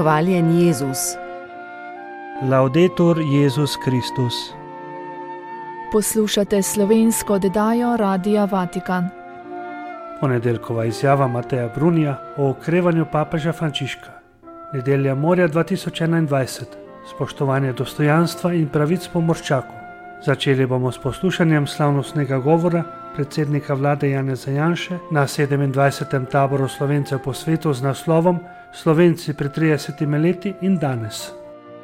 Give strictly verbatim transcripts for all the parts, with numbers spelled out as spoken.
Hvaljen Jezus. Laudetur Jezus Kristus. Poslušate slovensko oddajo Radia Vatikan. Ponedeljkova izjava Mateja Brunija o okrevanju papeža Frančiška. Nedelja morja dva tisoč enaindvajset. Spoštovanje dostojanstva in pravic pomorščakov. Začeli bomo s poslušanjem slavnostnega govora predsednika vlade Janeza Janše na sedemindvajsetem taboru Slovencev po svetu z naslovom Slovenci pred tridesetimi leti in danes.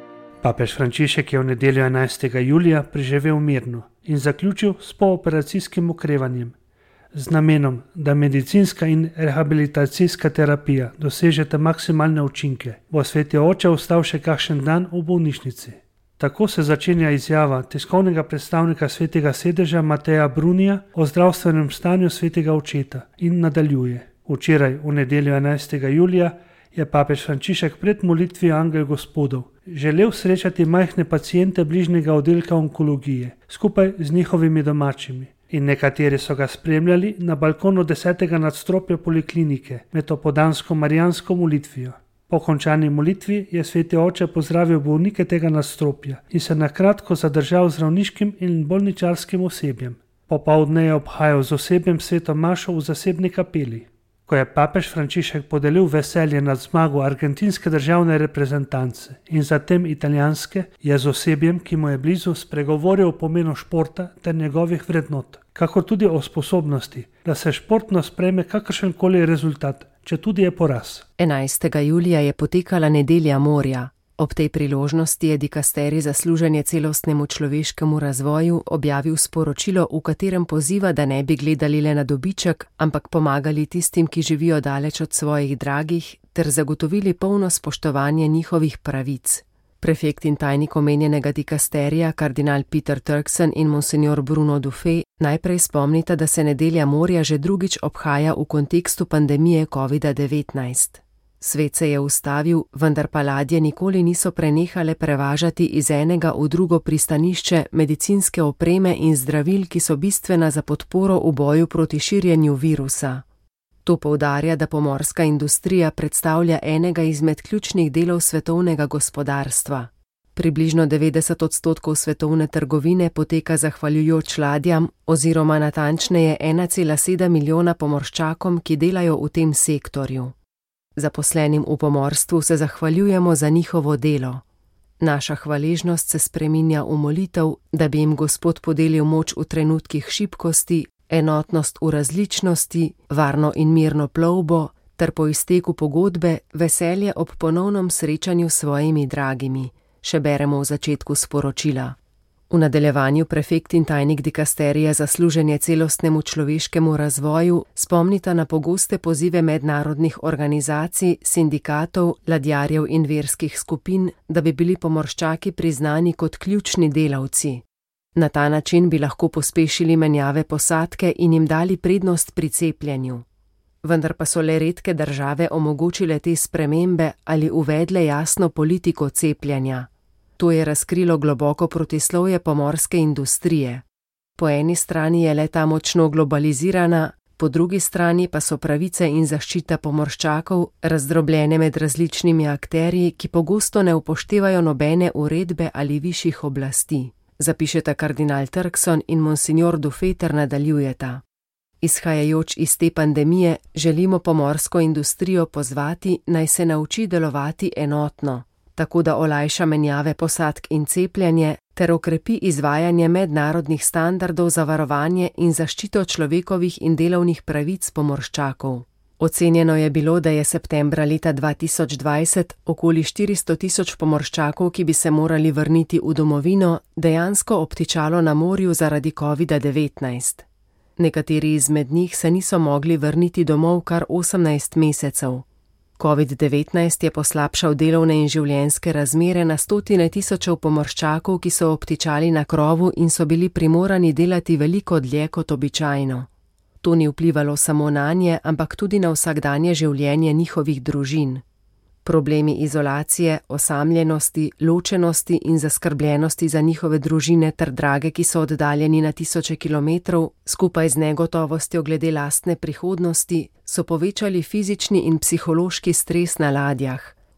Papež Frančišek je v nedeljo enajstega julija preživel mirno in zaključil s pooperacijskim okrevanjem. Z namenom, da medicinska in rehabilitacijska terapija dosežeta maksimalne učinke, bo sveti oče ostal še kakšen dan v bolnišnici. Tako se začenja izjava tiskovnega predstavnika svetega sedeža Mateja Brunija o zdravstvenem stanju svetega očeta in nadaljuje. Včeraj, v nedeljo enajstega julija, je papež Frančišek pred molitvijo Angel Gospodov želel srečati majhne paciente bližnjega oddelka onkologije skupaj z njihovimi domačimi. In nekateri so ga spremljali na balkonu desetega nadstropja poliklinike med opoldansko marijansko molitvijo. Po končani molitvi je sveti oče pozdravil bolnike tega nadstropja in se nakratko zadržal z zdravniškim in bolničarskim osebjem. Popoldne je obhajal z osebjem sveto mašo v zasebni kapeli. Ko je papež Frančišek podelil veselje nad zmago argentinske državne reprezentance in zatem italijanske, je z osebjem, ki mu je blizu, spregovoril o pomenu športa ter njegovih vrednot, kakor tudi o sposobnosti, da se športno sprejme kakršenkoli rezultat, četudi je poraz. enajstega julija je potekala nedelja morja. Ob tej priložnosti je dikasterij za služenje celostnemu človeškemu razvoju objavil sporočilo, v katerem poziva, da ne bi gledali le na dobiček, ampak pomagali tistim, ki živijo daleč od svojih dragih, ter zagotovili polno spoštovanje njihovih pravic. Prefekt in tajnik omenjenega dikasterija, kardinal Peter Turkson in monsignor Bruno Dufay, najprej spomnita, da se nedelja morja že drugič obhaja v kontekstu pandemije kovida devetnajst. Svet se je ustavil, vendar pa ladje nikoli niso prenehale prevažati iz enega v drugo pristanišče medicinske opreme in zdravil, ki so bistvena za podporo v boju proti širjenju virusa. To poudarja, da pomorska industrija predstavlja enega izmed ključnih delov svetovnega gospodarstva. Približno devetdeset odstotkov svetovne trgovine poteka zahvaljujoč ladjam oziroma natančneje ena cela sedem milijona pomorščakom, ki delajo v tem sektorju. Zaposlenim v pomorstvu se zahvaljujemo za njihovo delo. Naša hvaležnost se spreminja v molitev, da bi jim Gospod podelil moč v trenutkih šibkosti, enotnost v različnosti, varno in mirno plovbo, ter po izteku pogodbe veselje ob ponovnem srečanju s svojimi dragimi, še beremo v začetku sporočila. V nadaljevanju prefekt in tajnik dikasterija za služenje celostnemu človeškemu razvoju spomnita na pogoste pozive mednarodnih organizacij, sindikatov, ladjarjev in verskih skupin, da bi bili pomorščaki priznani kot ključni delavci. Na ta način bi lahko pospešili menjave posadke in jim dali prednost pri cepljenju. Vendar pa so le redke države omogočile te spremembe ali uvedle jasno politiko cepljenja. To je razkrilo globoko protislovje pomorske industrije. Po eni strani je le ta močno globalizirana, po drugi strani pa so pravice in zaščita pomorščakov razdrobljene med različnimi akterji, ki pogosto ne upoštevajo nobene uredbe ali višjih oblasti, zapišeta kardinal Turkson in monsignor Dufay ter nadaljujeta. Izhajajoč iz te pandemije želimo pomorsko industrijo pozvati, naj se nauči delovati enotno, tako da olajša menjave posadk in cepljenje ter okrepi izvajanje mednarodnih standardov za varovanje in zaščito človekovih in delovnih pravic pomorščakov. Ocenjeno je bilo, da je septembra leta dva tisoč dvajset okoli štiristo tisoč pomorščakov, ki bi se morali vrniti v domovino, dejansko obtičalo na morju zaradi kovida devetnajst. Nekateri izmed njih se niso mogli vrniti domov kar osemnajst mesecev. covid devetnajst je poslabšal delovne in življenjske razmere na stotine tisočev pomorščakov, ki so obtičali na krovu in so bili primorani delati veliko dlje kot običajno. To ni vplivalo samo nanje, ampak tudi na vsakdanje življenje njihovih družin. Problemi izolacije, osamljenosti, ločenosti in zaskrbljenosti za njihove družine ter drage, ki so oddaljeni na tisoče kilometrov, skupaj z negotovostjo glede lastne prihodnosti, so povečali fizični in psihološki stres na ladjah.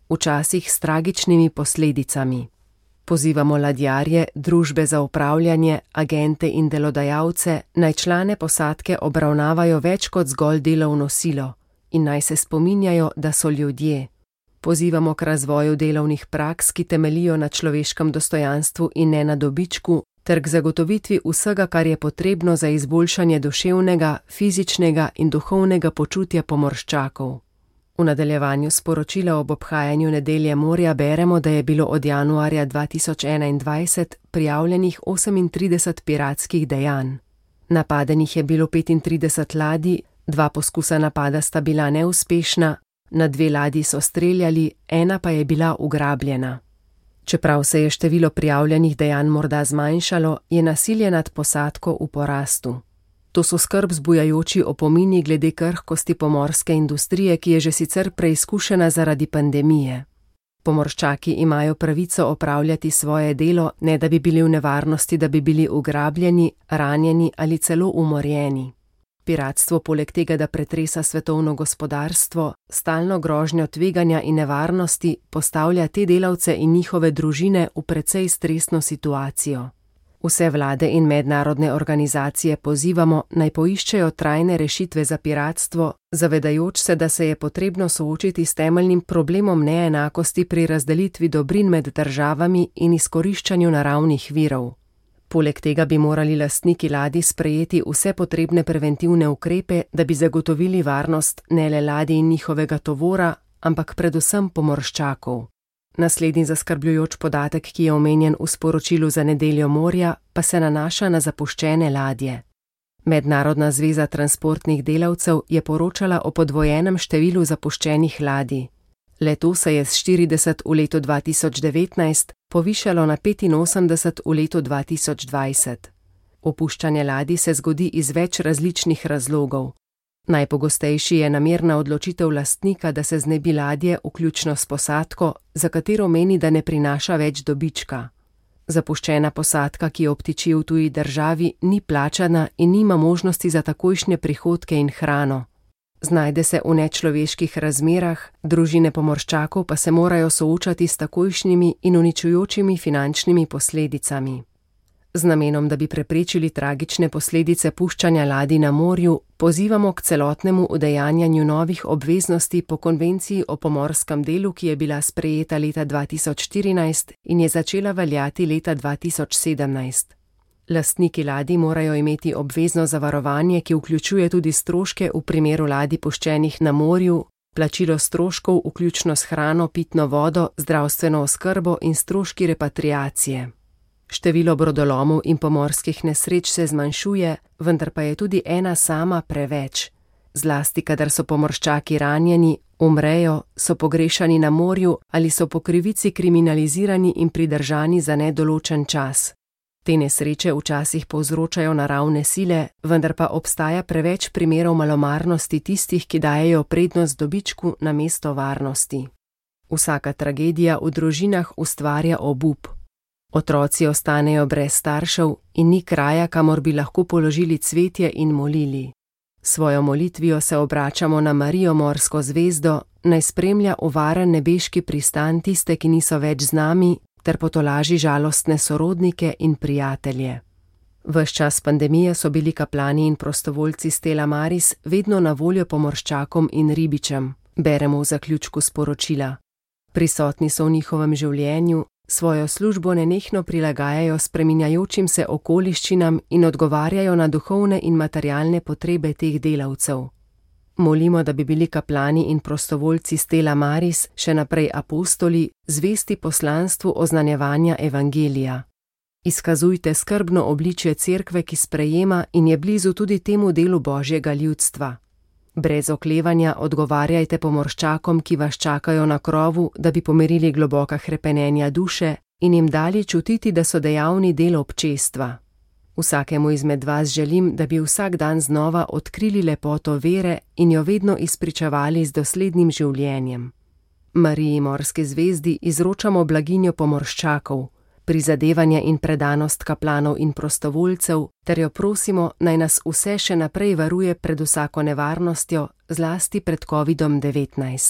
včasih s tragičnimi posledicami. Pozivamo ladjarje, družbe za upravljanje, agente in delodajalce, naj člane posadke obravnavajo več kot zgolj delovno silo in naj se spominjajo, da so ljudje. Pozivamo k razvoju delovnih praks, ki temelijo na človeškem dostojanstvu in ne na dobičku, ter k zagotovitvi vsega, kar je potrebno za izboljšanje duševnega, fizičnega in duhovnega počutja pomorščakov. V nadaljevanju sporočila ob obhajanju Nedelje morja beremo, da je bilo od januarja dva tisoč enaindvajset prijavljenih osemintrideset piratskih dejanj. Napadenih je bilo petintrideset ladij, dva poskusa napada sta bila neuspešna, na dve ladji so streljali, ena pa je bila ugrabljena. Čeprav se je število prijavljenih dejanj morda zmanjšalo, je nasilje nad posadko v porastu. To so skrb zbujajoči opomini glede krhkosti pomorske industrije, ki je že sicer preizkušena zaradi pandemije. Pomorščaki imajo pravico opravljati svoje delo, ne da bi bili v nevarnosti, da bi bili ugrabljeni, ranjeni ali celo umorjeni. Piratstvo poleg tega, da pretresa svetovno gospodarstvo, stalno grožnjo tveganja in nevarnosti, postavlja te delavce in njihove družine v precej stresno situacijo. Vse vlade in mednarodne organizacije pozivamo, naj poiščejo trajne rešitve za piratstvo, zavedajoč se, da se je potrebno soočiti s temeljnim problemom neenakosti pri razdelitvi dobrin med državami in izkoriščanju naravnih virov. Poleg tega bi morali lastniki ladij sprejeti vse potrebne preventivne ukrepe, da bi zagotovili varnost ne le ladij in njihovega tovora, ampak predvsem pomorščakov. Naslednji zaskrbljujoč podatek, ki je omenjen v sporočilu za Nedeljo morja, pa se nanaša na zapuščene ladje. Mednarodna zveza transportnih delavcev je poročala o podvojenem številu zapuščenih ladij. Le-to se je s štirideset v letu dva tisoč devetnajst povišalo na petinosemdeset v letu dva tisoč dvajset. Opuščanje ladij se zgodi iz več različnih razlogov. Najpogostejši je namerna odločitev lastnika, da se znebi ladje, vključno s posadko, za katero meni, da ne prinaša več dobička. Zapuščena posadka, ki obtiči v tuji državi, ni plačana in nima možnosti za takojšnje prihodke in hrano. Znajde se v nečloveških razmerah, družine pomorščakov pa se morajo soočati s takojšnjimi in uničujočimi finančnimi posledicami. Z namenom, da bi preprečili tragične posledice puščanja ladij na morju, pozivamo k celotnemu udejanjanju novih obveznosti po konvenciji o pomorskem delu, ki je bila sprejeta leta dva tisoč štirinajst in je začela veljati leta dva tisoč sedemnajst. Lastniki ladij morajo imeti obvezno zavarovanje, ki vključuje tudi stroške v primeru ladij puščenih na morju, plačilo stroškov vključno s hrano, pitno vodo, zdravstveno oskrbo in stroški repatriacije. Število brodolomov in pomorskih nesreč se zmanjšuje, vendar pa je tudi ena sama preveč. Zlasti, kadar so pomorščaki ranjeni, umrejo, so pogrešani na morju ali so po krivici kriminalizirani in pridržani za nedoločen čas. Te nesreče včasih povzročajo naravne sile, vendar pa obstaja preveč primerov malomarnosti tistih, ki dajejo prednost dobičku namesto varnosti. Vsaka tragedija v družinah ustvarja obup. Otroci ostanejo brez staršev in ni kraja, kamor bi lahko položili cvetje in molili. Svojo molitvijo se obračamo na Marijo morsko zvezdo, naj spremlja v varen nebeški pristan tiste, ki niso več z nami, ter potolaži žalostne sorodnike in prijatelje. Ves čas pandemije so bili kaplani in prostovoljci Stella Maris vedno na voljo pomorščakom in ribičem, beremo v zaključku sporočila. Prisotni so v njihovem življenju, svojo službo nenehno prilagajajo spreminjajočim se okoliščinam in odgovarjajo na duhovne in materialne potrebe teh delavcev. Molimo, da bi bili kaplani in prostovoljci Stella Maris še naprej apostoli, zvesti poslanstvu oznanjevanja evangelija. Izkazujte skrbno obličje cerkve, ki sprejema in je blizu tudi temu delu Božjega ljudstva. Brez oklevanja odgovarjajte pomorščakom, ki vas čakajo na krovu, da bi pomirili globoka hrepenenja duše in jim dali čutiti, da so dejavni del občestva. Vsakemu izmed vas želim, da bi vsak dan znova odkrili lepoto vere in jo vedno izpričevali z doslednim življenjem. Mariji morski zvezdi izročamo blaginjo pomorščakov, prizadevanje in predanost kaplanov in prostovoljcev, ter jo prosimo, naj nas vse še naprej varuje pred vsako nevarnostjo, zlasti pred kovidom devetnajst.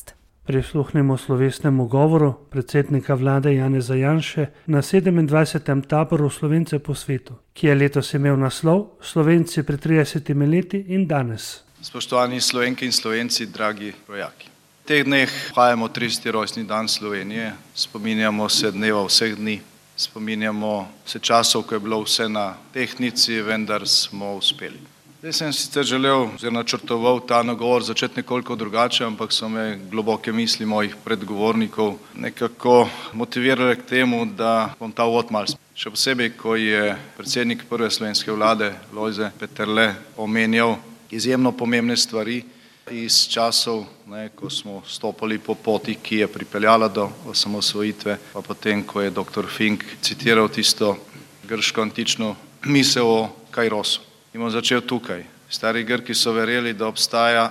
Prisluhnemo slovesnemu govoru predsednika vlade Janeza Janše na sedemindvajsetem taboru Slovence po svetu, ki je letos imel naslov Slovenci pred tridesetimi leti in danes. Spoštovani Slovenke in Slovenci, dragi rojaki. V teh dneh obhajamo trideseti rojstni dan Slovenije, spominjamo se dneva vseh dni, spominjamo se časov, ko je bilo vse na tehtnici, vendar smo uspeli. Zdaj sem sicer želel, oziroma načrtoval ta nagovor začeti nekoliko drugače, ampak so me globoke misli mojih predgovornikov nekako motivirale k temu, da bom ta uvod malo spremenil. Še posebej, ko je predsednik prve slovenske vlade Lojze Peterle omenjal izjemno pomembne stvari iz časov, ne, ko smo stopali po poti, ki je pripeljala do osamosvojitve, pa potem, ko je doktor Fink citiral tisto grško antično misel o Kairosu. In bom začel tukaj. Stari Grki so verjeli, da obstaja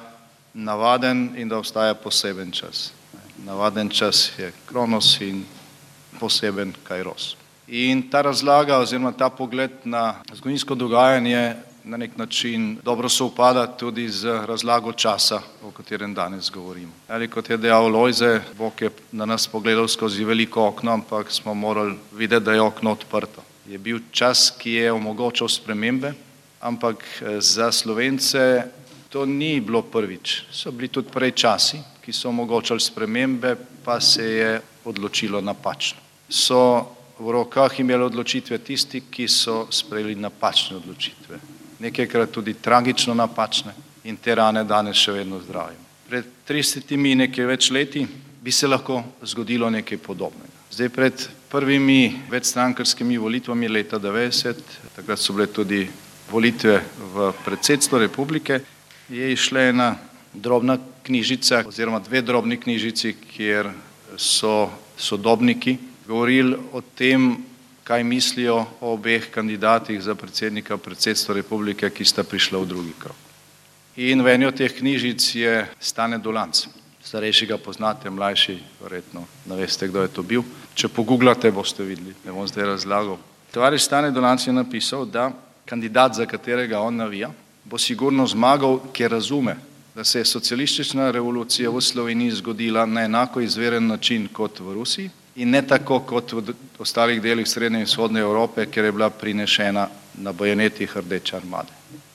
navaden in da obstaja poseben čas. Navaden čas je Kronos in poseben Kairos. In ta razlaga oziroma ta pogled na zgodovinsko dogajanje na nek način dobro sovpada tudi z razlago časa, o katerem danes govorimo. Ali kot je dejal Lojze, Bog je na nas pogledal skozi veliko okno, ampak smo morali videti, da je okno odprto. Je bil čas, ki je omogočal spremembe, ampak za Slovence to ni bilo prvič. So bili tudi prej časi, ki so omogočali spremembe, pa se je odločilo napačno. So v rokah imeli odločitve tisti, ki so sprejeli napačne odločitve. Nekajkrat tudi tragično napačne in te rane danes še vedno zdravimo. Pred tridesetimi nekaj več leti bi se lahko zgodilo nekaj podobnega. Zdaj pred prvimi večstrankarskimi volitvami leta devetdeset, takrat so bile tudi volitve v predsedstvo republike, je išla ena drobna knjižica oziroma dve drobni knjižici, kjer so sodobniki govorili o tem, kaj mislijo o obeh kandidatih za predsednika predsedstva republike, ki sta prišla v drugi krog. In v eni od teh knjižic je Stane Dolanc. Starejši ga poznate, mlajši verjetno ne veste, kdo je to bil. Če pogooglate, boste videli, ne bom zdaj razlagal. Tovariš Stane Dolanc je napisal, da kandidat, za katerega on navija, bo sigurno zmagal, ker razume, da se je socialistična revolucija v Sloveniji zgodila na enako izveren način kot v Rusiji in ne tako kot v ostalih delih srednje in vzhodne Evrope, ker je bila prinešena na bajonetih Rdeče armade.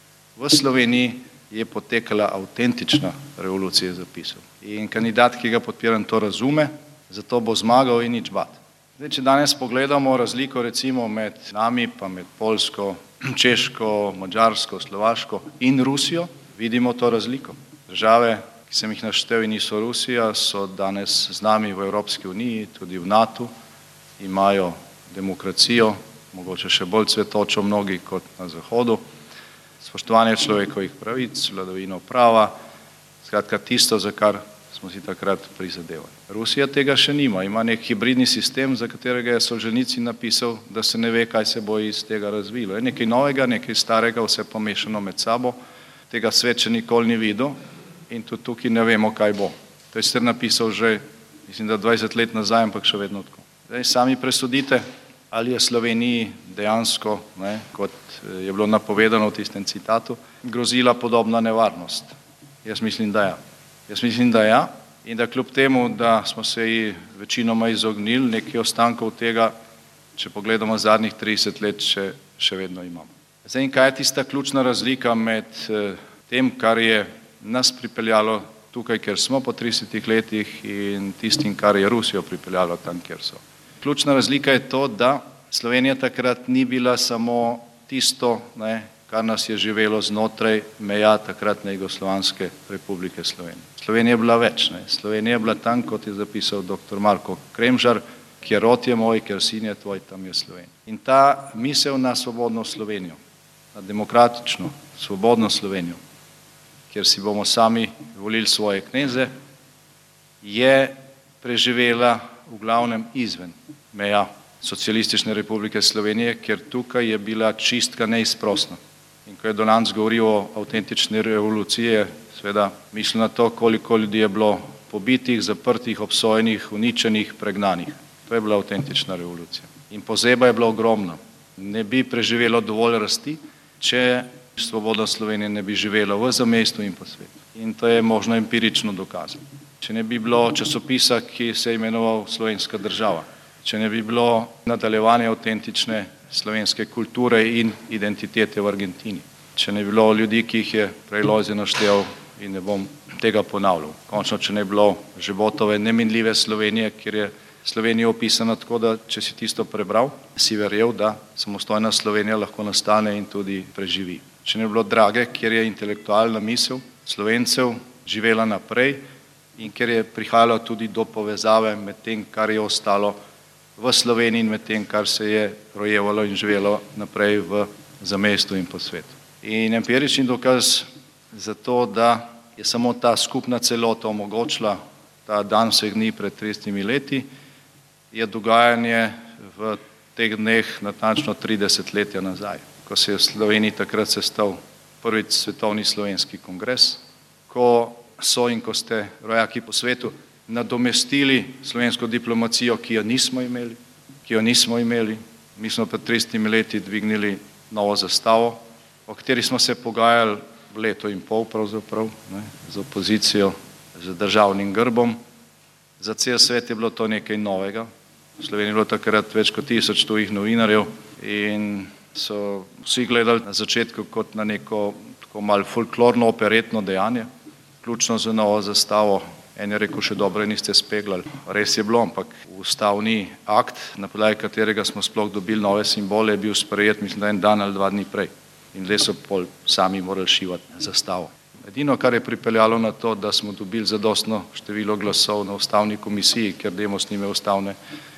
V Sloveniji je potekala avtentična revolucija, je zapisal. In kandidat, ki ga podpiram, to razume, zato bo zmagal in nič bat. Zdaj, če danes pogledamo razliko recimo med nami, pa med Poljsko, Češko, Madžarsko, Slovaško in Rusijo, vidimo to razliko. Države, ki sem jih naštel in niso Rusija, so danes z nami v Evropski uniji, tudi v NATO, imajo demokracijo, mogoče še bolj cvetočo mnogi kot na Zahodu, spoštovanje človekovih pravic, vladavino prava, skratka tisto, za kar smo si takrat prizadevali. Rusija tega še nima, ima nek hibridni sistem, za katerega je Solženicin napisal, da se ne ve, kaj se bo iz tega razvilo. Je nekaj novega, nekaj starega, vse pomešano med sabo, tega svet še nikoli ni videl in tudi tukaj ne vemo, kaj bo. To je sicer napisal že, mislim, da dvajset let nazaj, ampak še vedno tako. Zdaj sami presodite, ali je Sloveniji dejansko, ne, kot je bilo napovedano v tistem citatu, grozila podobna nevarnost. Jaz mislim, da ja. Jaz mislim, da ja, in da kljub temu, da smo se ji večinoma izognili, nekaj ostankov tega, če pogledamo zadnjih trideset let, še, še vedno imamo. Zdaj, in kaj je tista ključna razlika med eh, tem, kar je nas pripeljalo tukaj, kjer smo po tridesetih letih in tistim, kar je Rusijo pripeljalo tam, kjer so. Ključna razlika je to, da Slovenija takrat ni bila samo tisto, ne, kar nas je živelo znotraj meja takratne Jugoslovanske republike Slovenije. Slovenija je bila več. Ne. Slovenija je bila tam, kot je zapisal doktor Marko Kremžar, kjer rod je moj, kjer sin je tvoj, tam je Slovenija. In ta misel na svobodno Slovenijo, na demokratično, svobodno Slovenijo, kjer si bomo sami volili svoje kneze, je preživela v glavnem izven meja Socialistične republike Slovenije, ker tukaj je bila čistka neizprosna. In ko je Dolanc govoril o avtentični revoluciji, seveda misli na to, koliko ljudi je bilo pobitih, zaprtih, obsojenih, uničenih, pregnanih. To je bila avtentična revolucija. In pozeba je bila ogromna. Ne bi preživelo dovolj rasti, če svobodna Slovenija ne bi živela v zamejstvu in po svetu. In to je možno empirično dokazati. če ne bi bilo časopisa, ki se je imenoval Slovenska država, če ne bi bilo nadaljevanja avtentične slovenske kulture in identitete v Argentini, če ne bi bilo ljudi, ki jih je prej Lojze naštel in ne bom tega ponavljal. Končno, če ne bi bilo Životove neminljive Slovenije, kjer je Slovenija opisana tako, da če si tisto prebral, si verjel, da samostojna Slovenija lahko nastane in tudi preživi. Če ne bi bilo Drage, kjer je intelektualna misel Slovencev živela naprej in kjer je prihajalo tudi do povezave med tem, kar je ostalo v Sloveniji in med tem, kar se je rojevalo in živelo naprej v zamejstvu in po svetu. In empirični dokaz za to, da je samo ta skupna celota omogočila ta dan vseh dni pred tridesetimi leti, je dogajanje v teh dneh natančno tri desetletja nazaj, ko se je v Sloveniji takrat sestal prvič svetovni slovenski kongres, ko so in ko ste rojaki po svetu nadomestili slovensko diplomacijo, ki jo nismo imeli, ki jo nismo imeli. Mi smo pred tridesetimi leti dvignili novo zastavo, o kateri smo se pogajali leto in pol pravzaprav, ne, z opozicijo, z državnim grbom. Za cel svet je bilo to nekaj novega. V Sloveniji je bilo takrat več kot tisoč tujih novinarjev in so vsi gledali na začetku kot na neko tako malo folklorno operetno dejanje, vključno z novo zastavo. En je rekel, še dobro niste speglali. Res je bilo, ampak ustavni akt, na podlagi katerega smo sploh dobili nove simbole, je bil sprejet, mislim, da en dan ali dva dni prej. In le so pol sami morali šivati zastavo. Edino, kar je pripeljalo na to, da smo dobili zadostno število glasov na ustavni komisiji, ker Demos nime ustavne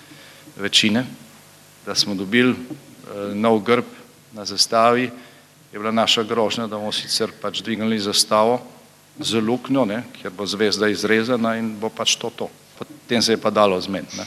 večine, da smo dobili eh, nov grb na zastavi, je bila naša grožnja, da bomo sicer pač dvignili zastavo z luknjo, ne, kjer bo zvezda izrezana in bo pač to to. Potem se je pa dalo zmeniti.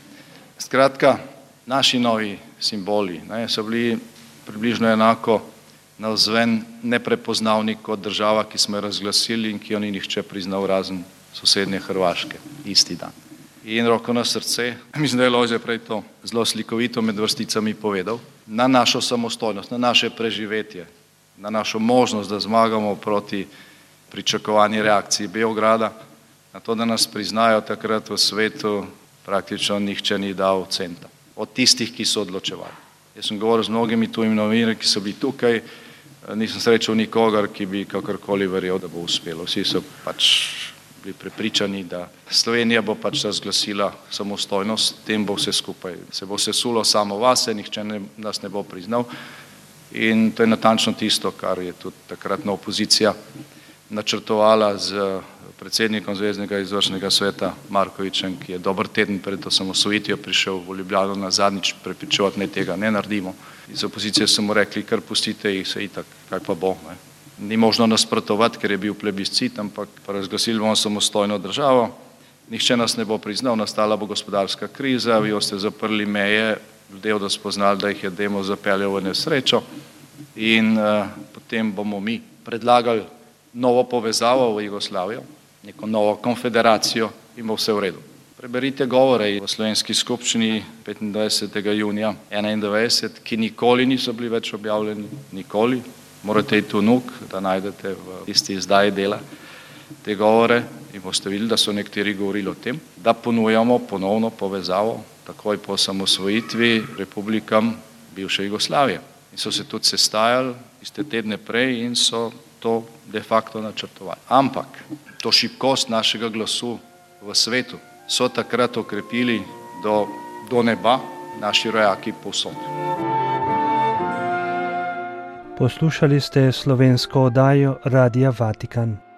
Skratka, naši novi simboli, ne, so bili približno enako navzven neprepoznavni kot država, ki smo jo razglasili in ki jo ni nihče priznal razen sosednje Hrvaške, isti dan. In roko na srce, mislim, da je Lojze prej to zelo slikovito med vrsticami povedal, na našo samostojnost, na naše preživetje, na našo možnost, da zmagamo proti pričakovani reakciji Beograda, na to, da nas priznajo takrat v svetu, praktično nihče ni dal centa. Od tistih, ki so odločevali. Jaz sem govoril z mnogimi tujimi novinarji, ki so bili tukaj, nisem srečal nikogar, ki bi kakorkoli verjel, da bo uspelo. Vsi so pač bili prepričani, da Slovenija bo pač razglasila samostojnost, tem bo vse skupaj. Se bo sesulo samo vase, nihče ne, nas ne bo priznal. In to je natančno tisto, kar je tudi takratna opozicija načrtovala z predsednikom Zveznega izvršnega sveta Markovićem, ki je dober teden pred osamosvojitvijo prišel v Ljubljano na zadnjič prepričevati, ne tega ne naredimo. Iz opozicije so mu rekli, kar pustite jih, se itak, kaj pa bo. Ne. Ni možno nasprotovati, ker je bil plebiscit, ampak pa razglasili bomo samostojno državo, nihče nas ne bo priznal, nastala bo gospodarska kriza, vi boste zaprli meje, ljudje bodo spoznali, da jih je Demos zapeljal v nesrečo in uh, potem bomo mi predlagali novo povezavo v Jugoslavijo, neko novo konfederacijo in bo vse v redu. Preberite govore v slovenski skupščini petindvajsetega junija enaindvajset, ki nikoli niso bili več objavljeni, nikoli. Morate iti v Nuk, da najdete v tisti izdaji Dela te govore in boste videli, da so nekateri govorili o tem, da ponujamo ponovno povezavo takoj po osamosvojitvi republikam bivše Jugoslavije. In so se tudi sestajali iste tedne prej in so to de facto načrtovali. Ampak to šibkost našega glasu v svetu so takrat okrepili do, do neba naši rojaki povsod. Poslušali ste slovensko oddajo Radia Vatikan.